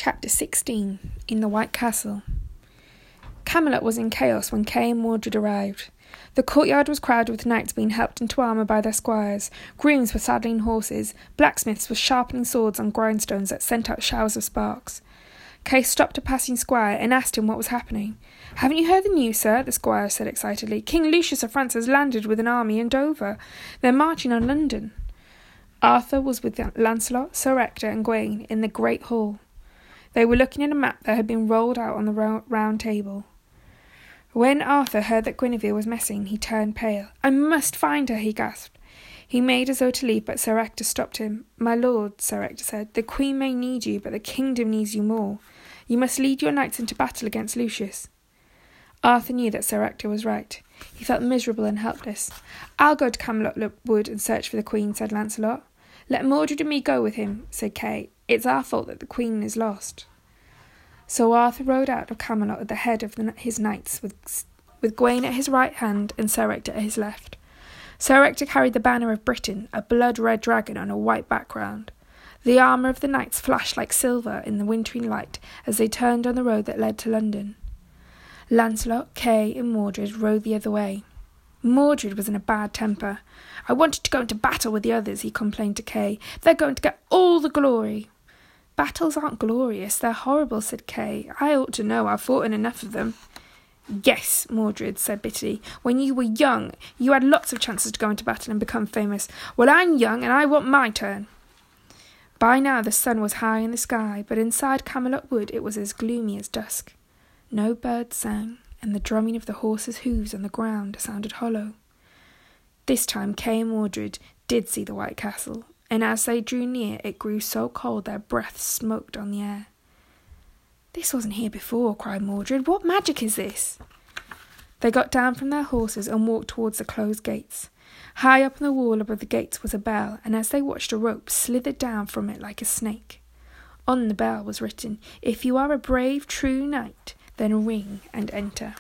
Chapter 16. In the White Castle. Camelot was in chaos when Kay and Mordred arrived. The courtyard was crowded with knights being helped into armour by their squires, grooms were saddling horses, blacksmiths were sharpening swords on grindstones that sent out showers of sparks. Kay stopped a passing squire and asked him what was happening. "Haven't you heard the news, sir?" the squire said excitedly. "King Lucius of France has landed with an army in Dover. They're marching on London." Arthur was with Lancelot, Sir Ector and Gawain in the great hall. They were looking at a map that had been rolled out on the round table. When Arthur heard that Guinevere was missing, he turned pale. "I must find her," he gasped. He made as though to leave, but Sir Ector stopped him. "My lord," Sir Ector said, "the Queen may need you, but the kingdom needs you more. You must lead your knights into battle against Lucius." Arthur knew that Sir Ector was right. He felt miserable and helpless. "I'll go to Camelot Wood and search for the Queen," said Lancelot. "Let Mordred and me go with him," said Kay. "It's our fault that the Queen is lost." So Arthur rode out of Camelot at the head of his knights, with Gawain at his right hand and Sir Ector at his left. Sir Ector carried the banner of Britain, a blood-red dragon on a white background. The armour of the knights flashed like silver in the wintry light as they turned on the road that led to London. Lancelot, Kay and Mordred rode the other way. Mordred was in a bad temper. "I wanted to go into battle with the others," he complained to Kay. "They're going to get all the glory." "Battles aren't glorious, they're horrible," said Kay. "I ought to know, I've fought in enough of them." "Yes," Mordred said bitterly. "When you were young, you had lots of chances to go into battle and become famous. Well, I'm young and I want my turn." By now the sun was high in the sky, but inside Camelot Wood it was as gloomy as dusk. No birds sang, and the drumming of the horses' hooves on the ground sounded hollow. This time Kay and Mordred did see the White Castle, and as they drew near it grew so cold their breath smoked on the air. "This wasn't here before," cried Mordred. "What magic is this?" They got down from their horses and walked towards the closed gates. High up on the wall above the gates was a bell, and as they watched a rope slithered down from it like a snake. On the bell was written, "If you are a brave, true knight, then ring and enter."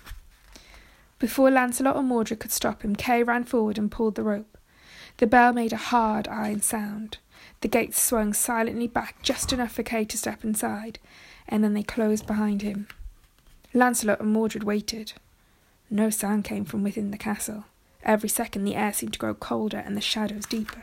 Before Lancelot or Mordred could stop him, Kay ran forward and pulled the rope. The bell made a hard iron sound. The gates swung silently back just enough for Kay to step inside, and then they closed behind him. Lancelot and Mordred waited. No sound came from within the castle. Every second the air seemed to grow colder and the shadows deeper.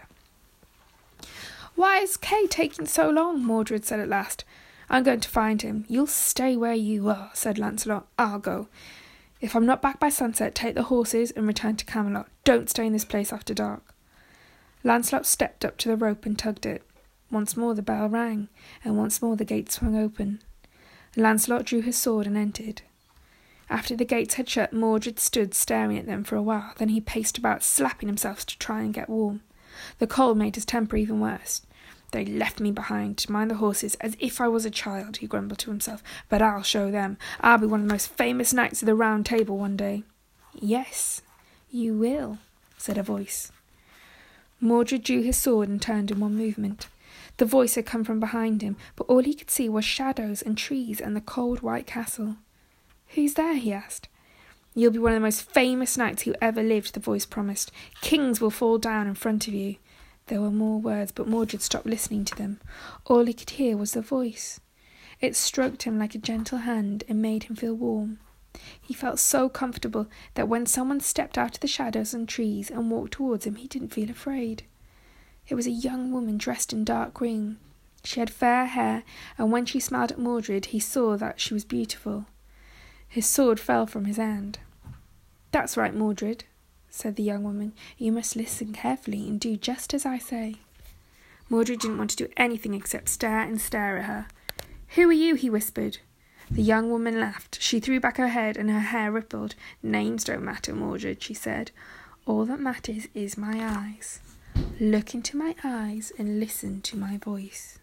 "Why is Kay taking so long?" Mordred said at last. "I'm going to find him." "You'll stay where you are," said Lancelot. "I'll go. If I'm not back by sunset, take the horses and return to Camelot. Don't stay in this place after dark." Lancelot stepped up to the rope and tugged it. Once more the bell rang, and once more the gates swung open. Lancelot drew his sword and entered. After the gates had shut, Mordred stood staring at them for a while. Then he paced about, slapping himself to try and get warm. The cold made his temper even worse. "They left me behind to mind the horses as if I was a child," he grumbled to himself. "But I'll show them. I'll be one of the most famous knights of the Round Table one day." "Yes, you will," said a voice. Mordred drew his sword and turned in one movement. The voice had come from behind him, but all he could see was shadows and trees and the cold white castle. "Who's there?" he asked. "You'll be one of the most famous knights who ever lived," the voice promised. "Kings will fall down in front of you." There were more words, but Mordred stopped listening to them. All he could hear was the voice. It stroked him like a gentle hand and made him feel warm. He felt so comfortable that when someone stepped out of the shadows and trees and walked towards him, he didn't feel afraid. It was a young woman dressed in dark green. She had fair hair, and when she smiled at Mordred, he saw that she was beautiful. His sword fell from his hand. "That's right, Mordred," said the young woman. "You must listen carefully and do just as I say." Mordred didn't want to do anything except stare and stare at her. "Who are you?" he whispered. The young woman laughed. She threw back her head and her hair rippled. "Names don't matter, Mordred," she said. "All that matters is my eyes. Look into my eyes and listen to my voice."